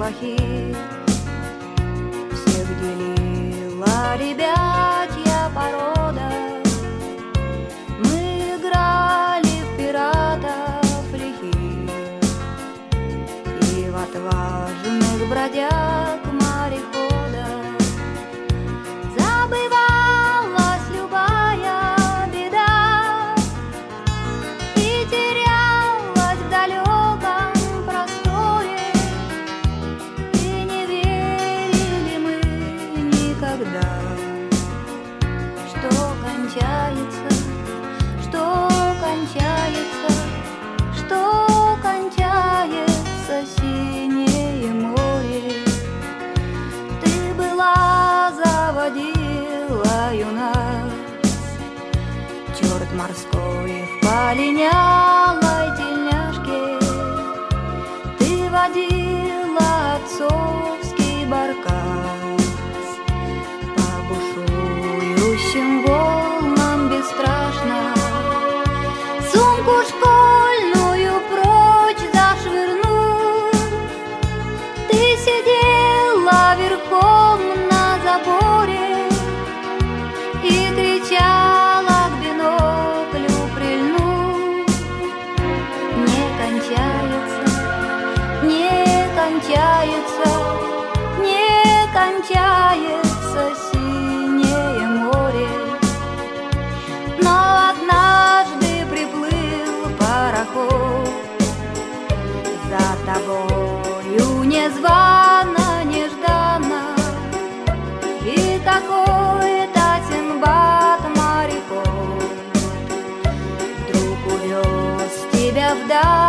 плохих. Всех делила ребятья порода. Мы играли в пиратов лихих и в отважных бродяг морехода. Забывалась любая беда и терялась в далеком просторе, и не верили мы никогда, что кончается, что кончается, что кончается синее море. Ты была заводилою нас, черт морской в полинялой тельняшке. Ты водила отцовский баркас по бушующим волнам бесстрашно. Сумку школьную прочь зашвырнув, ты сидела верхом на заборе и кричала к биноклю прильнув: не кончается, не кончается, не кончается синее море. Но однажды приплыл пароход за тобою незвано, нежданно, и какой-то Синдбад моряков вдруг увез тебя вдаль.